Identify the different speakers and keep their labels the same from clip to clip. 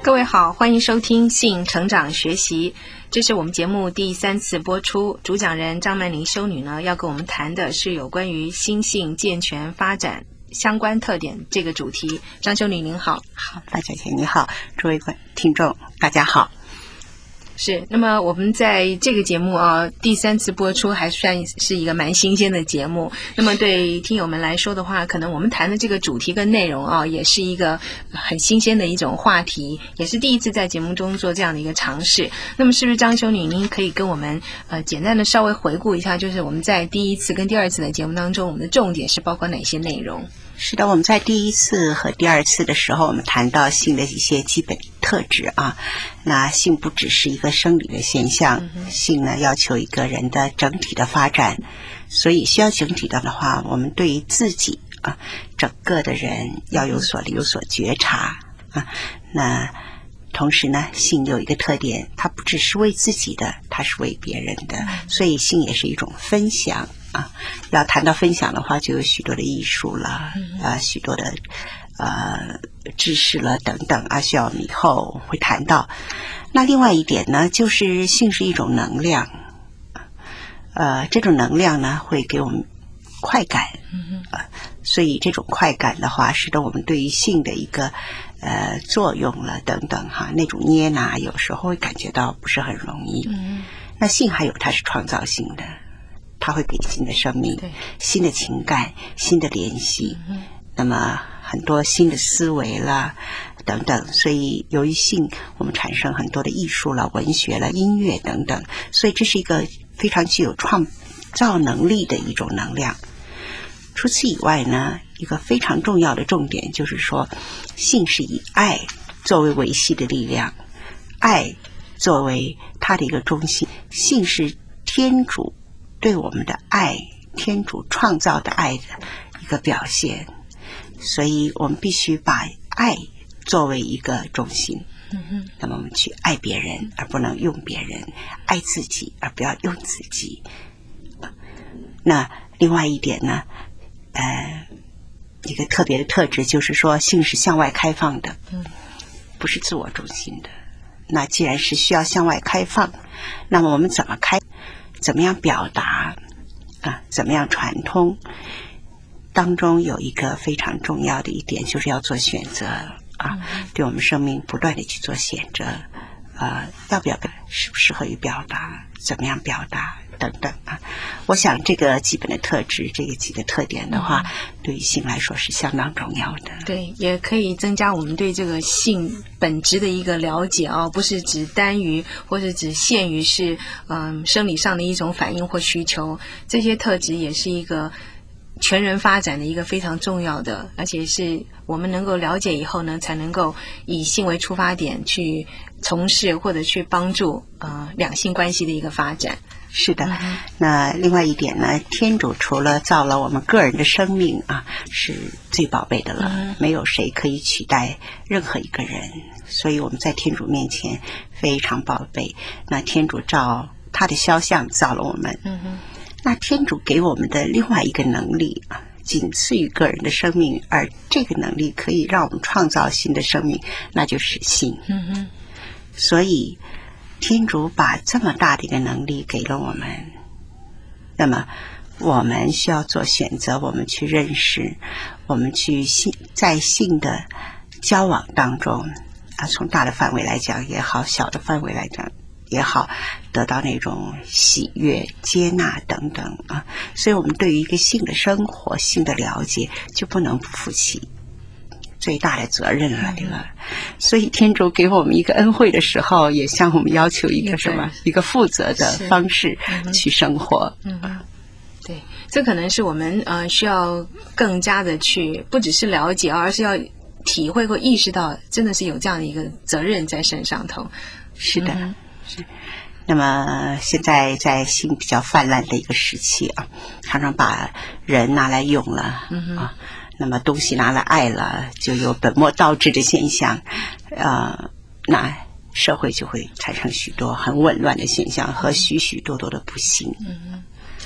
Speaker 1: 各位好，欢迎收听性成长学习，这是我们节目第3次播出。主讲人张曼玲修女呢，要跟我们谈的是有关于心性健全发展相关特点这个主题。张修女您好。
Speaker 2: 好，大小姐你好，诸位听众大家好。
Speaker 1: 是，那么我们在这个节目第3次播出，还算是一个蛮新鲜的节目。那么对听友们来说的话，可能我们谈的这个主题跟内容也是一个很新鲜的一种话题，也是第一次在节目中做这样的一个尝试。那么是不是张修女您可以跟我们简单的稍微回顾一下，就是我们在第1次跟第2次的节目当中，我们的重点是包括哪些内容？
Speaker 2: 是的，我们在第1次和第2次的时候，我们谈到性的一些基本特质啊。那性不只是一个生理的现象，性呢要求一个人的整体的发展，所以需要整体的话，我们对于自己整个的人要有所觉察啊。那同时呢，性有一个特点，它不只是为自己的，它是为别人的，所以性也是一种分享啊。要谈到分享的话，就有许多的艺术了，许多的知识了等等啊，需要我们以后会谈到。那另外一点呢，就是性是一种能量，这种能量呢会给我们快感，所以这种快感的话，使得我们对于性的一个作用了等等哈，那种捏拿有时候会感觉到不是很容易。那性还有它是创造性的，它会给新的生命、新的情感、新的联系，那么很多新的思维啦等等，所以由于性我们产生很多的艺术了、文学了、音乐等等，所以这是一个非常具有创造能力的一种能量。除此以外呢，一个非常重要的重点就是说，性是以爱作为维系的力量，爱作为它的一个中心，性是天主对我们的爱，天主创造的爱的一个表现，所以我们必须把爱作为一个中心。那么我们去爱别人，而不能用别人；爱自己，而不要用自己。那另外一点呢，一个特别的特质就是说，性是向外开放的，不是自我中心的。那既然是需要向外开放，那么我们怎么开？怎么样表达怎么样传通？当中有一个非常重要的一点，就是要做选择对我们生命不断的去做选择，要不要适不适合于表达，怎么样表达等等我想这个基本的特质，这个几个特点的话，对于性来说是相当重要的。
Speaker 1: 对，也可以增加我们对这个性本质的一个了解不是只单于或是只限于是生理上的一种反应或需求，这些特质也是一个全人发展的一个非常重要的，而且是我们能够了解以后呢，才能够以性为出发点去从事或者去帮助两性关系的一个发展。
Speaker 2: 是的，那另外一点呢，天主除了造了我们个人的生命是最宝贝的了，没有谁可以取代任何一个人，所以我们在天主面前非常宝贝。那天主照他的肖像造了我们，那天主给我们的另外一个能力仅次于个人的生命，而这个能力可以让我们创造新的生命，那就是性。所以天主把这么大的一个能力给了我们，那么我们需要做选择，我们去认识，我们去在性的交往当中从大的范围来讲也好，小的范围来讲也好，得到那种喜悦、接纳等等所以我们对于一个性的生活、性的了解，就不能不负起最大的责任来了。所以天主给我们一个恩惠的时候，也向我们要求一个什么？一个负责的方式去生活。
Speaker 1: 对，这可能是我们需要更加的去，不只是了解，而是要体会或意识到，真的是有这样的一个责任在身上头。
Speaker 2: 是的。是。那么现在在性比较泛滥的一个时期常常把人拿来用了那么东西拿来爱了，就有本末倒置的现象那社会就会产生许多很紊乱的现象和许许多多的不幸。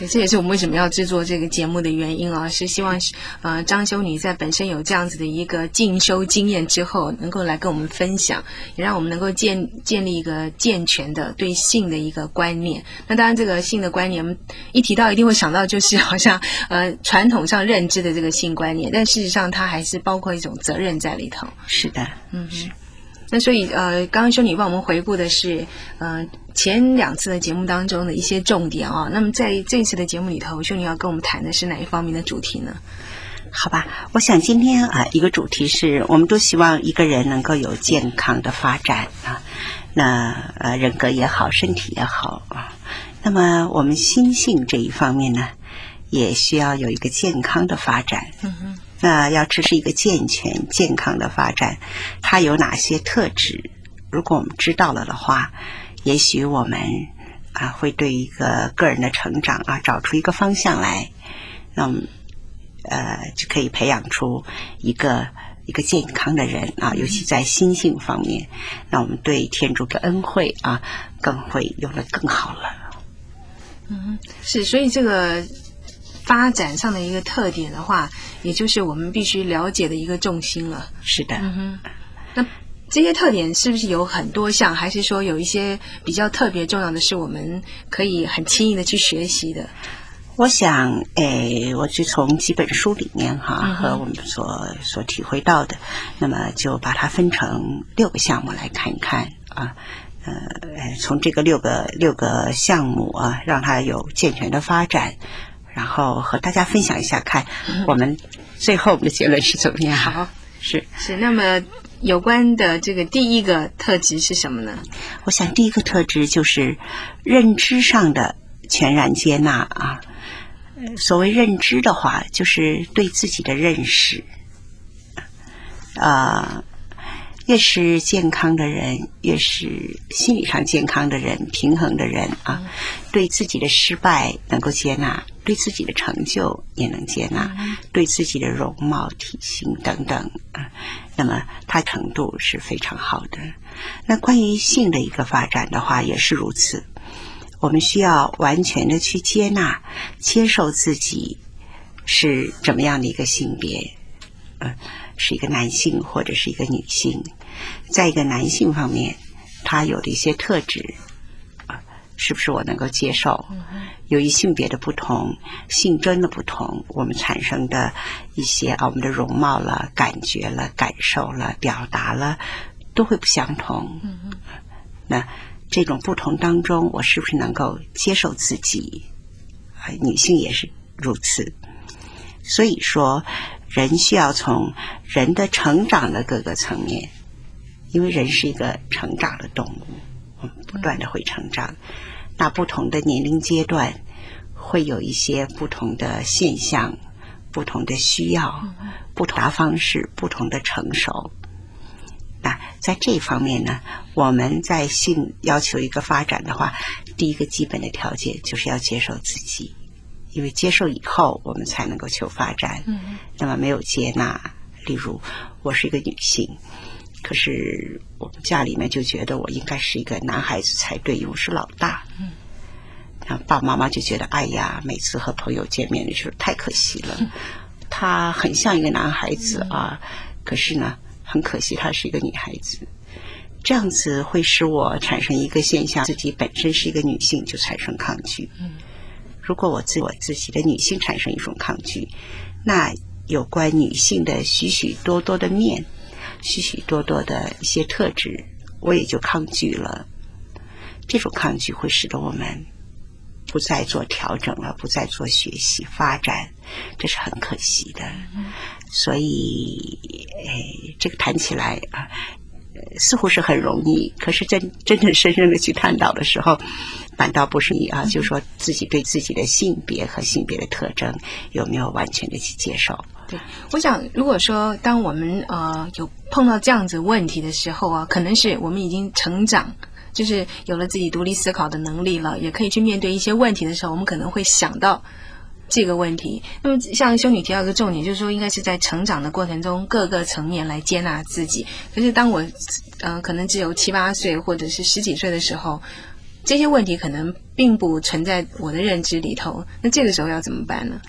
Speaker 1: 对，这也是我们为什么要制作这个节目的原因啊，是希望张修女在本身有这样子的一个进修经验之后，能够来跟我们分享，也让我们能够建立一个健全的对性的一个观念。那当然，这个性的观念，一提到一定会想到就是好像传统上认知的这个性观念，但事实上它还是包括一种责任在里头。
Speaker 2: 是的，
Speaker 1: 是。那所以刚刚修女帮我们回顾的是前2次的节目当中的一些重点啊。那么在这次的节目里头，修女要跟我们谈的是哪一方面的主题呢？
Speaker 2: 好吧，我想今天一个主题是我们都希望一个人能够有健康的发展啊，那人格也好，身体也好啊。那么我们心性这一方面呢，也需要有一个健康的发展。那要支持一个健全健康的发展，它有哪些特质？如果我们知道了的话，也许我们会对一个个人的成长找出一个方向来，那么就可以培养出一个健康的人尤其在心性方面，那我们对天主的恩惠更会用得更好了。
Speaker 1: 是，所以这个发展上的一个特点的话，也就是我们必须了解的一个重心了。
Speaker 2: 是的。
Speaker 1: 那这些特点是不是有很多项，还是说有一些比较特别重要的是我们可以很轻易的去学习的？
Speaker 2: 我想我就从几本书里面和我们所体会到的，那么就把它分成6个项目来看一看从这个六个项目让它有健全的发展，然后和大家分享一下，看我们最后的结论是怎么样。
Speaker 1: 好，是。那么有关的这个第一个特质是什么呢？
Speaker 2: 我想第一个特质就是认知上的全然接纳所谓认知的话，就是对自己的认识越是健康的人，越是心理上健康的人，平衡的人对自己的失败能够接纳，对自己的成就也能接纳，对自己的容貌、体型等等那么它程度是非常好的。那关于性的一个发展的话也是如此，我们需要完全的去接纳、接受自己是怎么样的一个性别是一个男性或者是一个女性。在一个男性方面，他有的一些特质是不是我能够接受？由于性别的不同，性征的不同，我们产生的一些我们的容貌了、感觉了、感受了、表达了都会不相同。那这种不同当中，我是不是能够接受自己？女性也是如此。所以说人需要从人的成长的各个层面，因为人是一个成长的动物，我们不断的会成长，那不同的年龄阶段会有一些不同的现象，不同的需要，不同的方式，不同的成熟。那在这方面呢，我们在性要求一个发展的话，第一个基本的条件就是要接受自己，因为接受以后我们才能够求发展。那么没有接纳，例如我是一个女性，可是我们家里面就觉得我应该是一个男孩子才对，因为我是老大。然后爸爸妈妈就觉得哎呀，每次和朋友见面的时候太可惜了，他很像一个男孩子可是呢很可惜她是一个女孩子。这样子会使我产生一个现象，自己本身是一个女性就产生抗拒。如果我自己的女性产生一种抗拒，那有关女性的许许多多的面，许许多多的一些特质，我也就抗拒了。这种抗拒会使得我们不再做调整了，不再做学习发展，这是很可惜的。所以这个谈起来似乎是很容易，可是真正深深的去探讨的时候，反倒不是你就是说自己对自己的性别和性别的特征有没有完全的去接受。
Speaker 1: 对，我想如果说当我们有碰到这样子问题的时候可能是我们已经成长，就是有了自己独立思考的能力了，也可以去面对一些问题的时候，我们可能会想到这个问题。那么像修女提到一个重点，就是说应该是在成长的过程中各个层面来接纳自己。可是当我可能只有7、8岁或者是10几岁的时候， 这些问题可能并不存在我的认知里头，那这个时候要怎么办呢？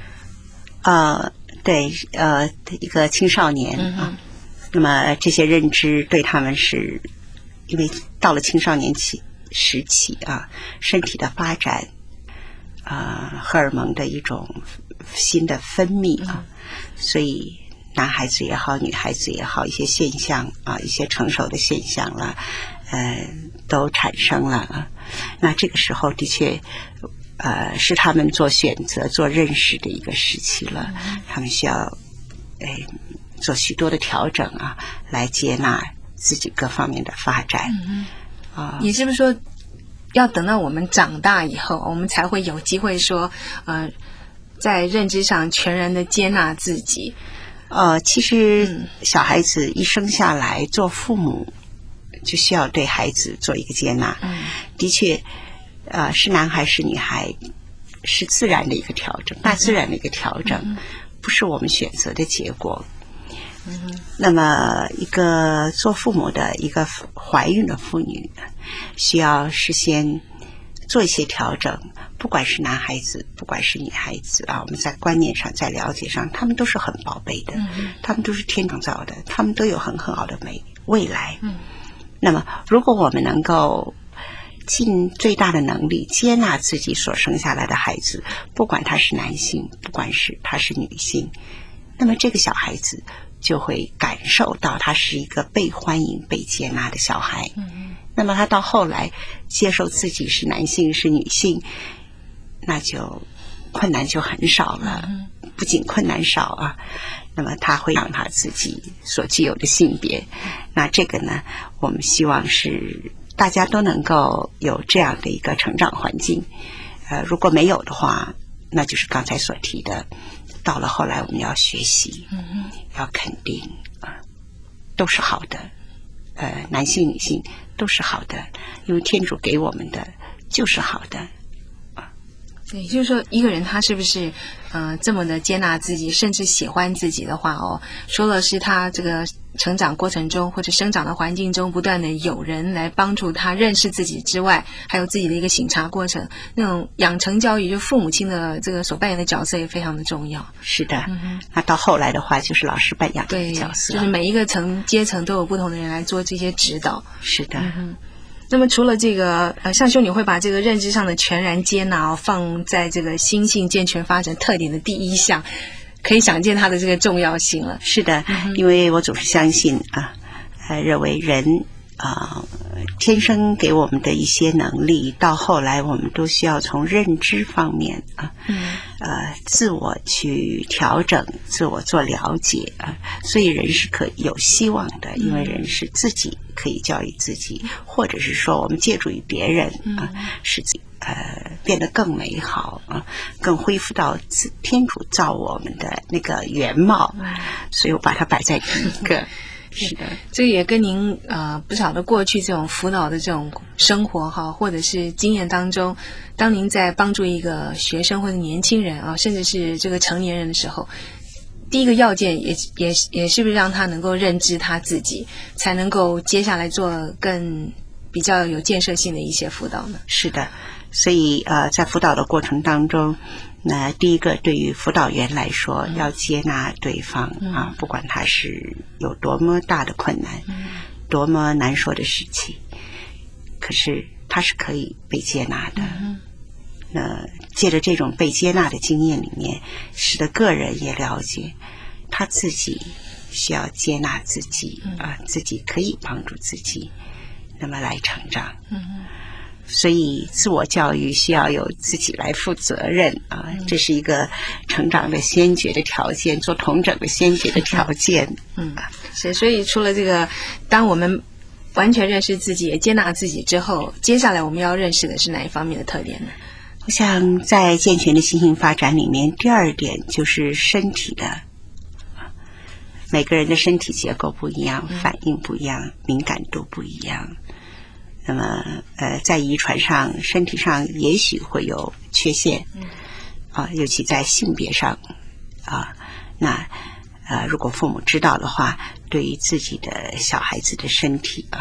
Speaker 2: 对，一个青少年啊，那么这些认知对他们是，因为到了青少年时期啊，身体的发展，荷尔蒙的一种新的分泌啊，所以男孩子也好，女孩子也好，一些现象啊，一些成熟的现象了，都产生了啊。那这个时候的确。是他们做选择、做认识的一个时期了。他们需要，做许多的调整啊，来接纳自己各方面的发展。
Speaker 1: 你是不是说，要等到我们长大以后，我们才会有机会说，在认知上全然的接纳自己？
Speaker 2: 其实小孩子一生下来，做父母就需要对孩子做一个接纳。的确。是男孩是女孩，是自然的一个调整，大自然的一个调整，不是我们选择的结果。那么，一个做父母的一个怀孕的妇女，需要事先做一些调整，不管是男孩子，不管是女孩子啊，我们在观念上，在了解上，他们都是很宝贝的，他们都是天主造的，他们都有很好的未来。那么，如果我们能够尽最大的能力接纳自己所生下来的孩子，不管他是男性，不管他是女性，那么这个小孩子就会感受到他是一个被欢迎、被接纳的小孩。那么他到后来接受自己是男性是女性，那就困难就很少了。不仅困难少啊，那么他会让他自己所具有的性别。那这个呢，我们希望是大家都能够有这样的一个成长环境。如果没有的话，那就是刚才所提的，到了后来我们要学习，要肯定都是好的，男性女性都是好的，因为天主给我们的就是好的。
Speaker 1: 对，也就是说，一个人他是不是这么的接纳自己，甚至喜欢自己的话说了是他这个成长过程中或者生长的环境中不断的有人来帮助他认识自己之外，还有自己的一个省察过程，那种养成教育，就父母亲的这个所扮演的角色也非常的重要。
Speaker 2: 是的，那到后来的话就是老师扮演的角色，
Speaker 1: 就是每一个阶层都有不同的人来做这些指导。
Speaker 2: 是的。
Speaker 1: 那么除了这个像修女会把这个认知上的全然接纳放在这个心性健全发展特点的第一项，可以想见它的这个重要性了。
Speaker 2: 是的，因为我总是相信认为人天生给我们的一些能力，到后来我们都需要从认知方面自我去调整，自我做了解所以人是可以有希望的，因为人是自己可以教育自己，或者是说我们借助于别人使自己变得更美好更恢复到天主造我们的那个原貌，所以我把它摆在第一个。是的，
Speaker 1: 这个也跟您不晓得过去这种辅导的这种生活或者是经验当中，当您在帮助一个学生或者年轻人甚至是这个成年人的时候，第一个要件也是不是让他能够认知他自己，才能够接下来做更比较有建设性的一些辅导呢？
Speaker 2: 是的，所以在辅导的过程当中，那第一个对于辅导员来说，要接纳对方不管他是有多么大的困难，多么难说的事情，可是他是可以被接纳的。那借着这种被接纳的经验里面，使得个人也了解他自己需要接纳自己自己可以帮助自己，那么来成长。所以自我教育需要由自己来负责任这是一个成长的先决的条件，做统整的先决的条件。
Speaker 1: 是，所以除了这个，当我们完全认识自己也接纳自己之后，接下来我们要认识的是哪一方面的特点呢？
Speaker 2: 我想在健全的心性发展里面，第二点就是身体的，每个人的身体结构不一样，反应不一样，敏感度不一样。那么在遗传上身体上也许会有缺陷尤其在性别上那如果父母知道的话，对于自己的小孩子的身体如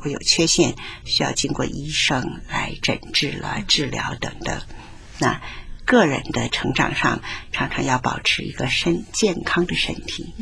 Speaker 2: 我有缺陷，需要经过医生来诊治了、治疗等等。那个人的成长上，常常要保持一个健康的身体，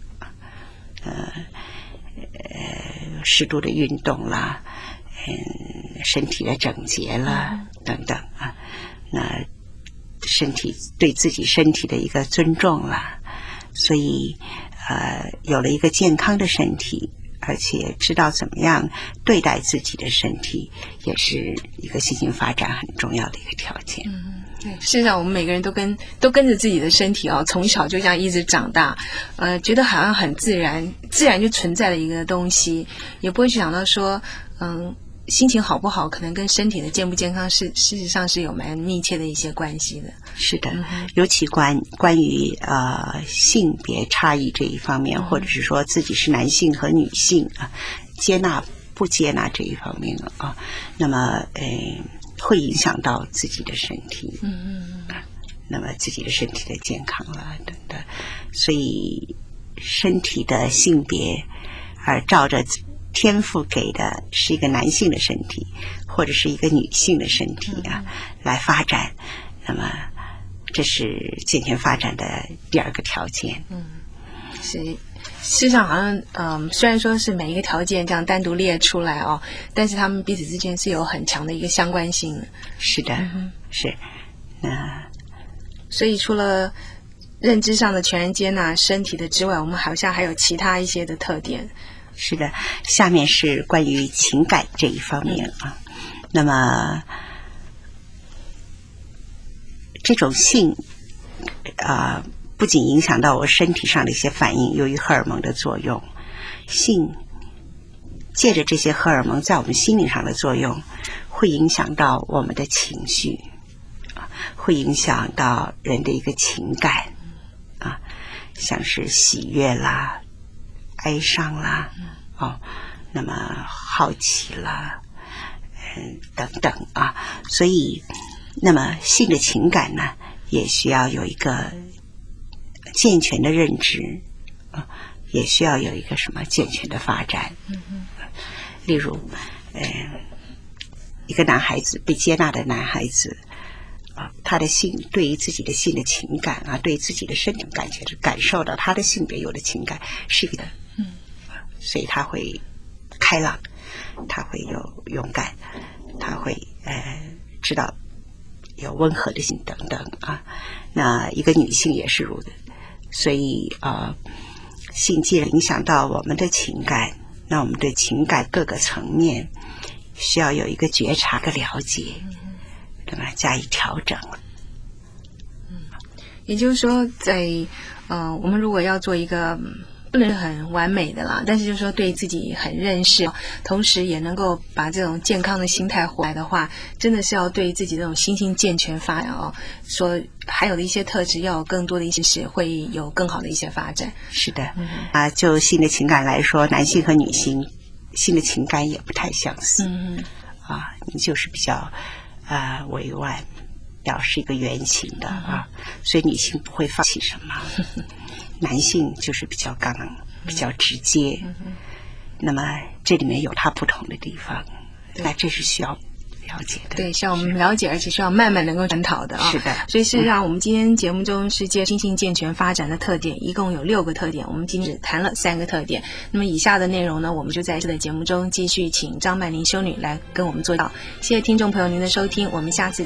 Speaker 2: 适度的运动啦，身体的整洁啦，等等啊。那身体对自己身体的一个尊重啦，所以有了一个健康的身体，而且知道怎么样对待自己的身体，也是一个心性发展很重要的一个条件。
Speaker 1: 对，事实上我们每个人都跟着自己的身体从小就这样一直长大，觉得好像很自然就存在的一个东西，也不会去想到说，心情好不好，可能跟身体的健不健康事实上是有蛮密切的一些关系的。
Speaker 2: 是的，尤其关于性别差异这一方面，或者是说自己是男性和女性接纳不接纳这一方面那么会影响到自己的身体，那么自己的身体的健康啦等等，所以身体的性别而照着天赋给的是一个男性的身体或者是一个女性的身体来发展，那么这是健全发展的第二个条件。
Speaker 1: 是，事实上好像虽然说是每一个条件这样单独列出来但是他们彼此之间是有很强的一个相关性的。
Speaker 2: 是的，是。
Speaker 1: 所以除了认知上的全然接纳身体的之外，我们好像还有其他一些的特点。
Speaker 2: 是的，下面是关于情感这一方面那么这种性不仅影响到我身体上的一些反应，由于荷尔蒙的作用，性借着这些荷尔蒙在我们心灵上的作用，会影响到我们的情绪，会影响到人的一个情感像是喜悦啦、哀伤啦那么好奇啦等等所以那么性的情感呢，也需要有一个健全的认知也需要有一个健全的发展。例如一个男孩子，被接纳的男孩子他的性对于自己的性的情感对自己的身体感受到他的性别有的情感是一个所以他会开朗，他会有勇敢，他会知道有温和的性等等那一个女性也是如此。所以性既然影响到我们的情感，那我们对情感各个层面需要有一个觉察和了解，那么加以调整。
Speaker 1: 也就是说在我们如果要做一个不能很完美的啦，但是就是说对自己很认识，同时也能够把这种健康的心态回来的话，真的是要对自己这种心性健全发展说还有的一些特质要有更多的一些是会有更好的一些发展。
Speaker 2: 是的就性的情感来说，男性和女性性的情感也不太相似你就是比较委婉，表示一个圆形的所以女性不会放弃什么男性就是比较刚，比较直接那么这里面有它不同的地方，那这是需要了解的。
Speaker 1: 对，需要我们了解，而且需要慢慢能够探讨的
Speaker 2: 是的。
Speaker 1: 所以事实上我们今天节目中是借心性健全发展的特点，一共有6个特点，我们今天只谈了3个特点。那么以下的内容呢，我们就在这个节目中继续请张曼玲修女来跟我们做到。谢谢听众朋友您的收听，我们下次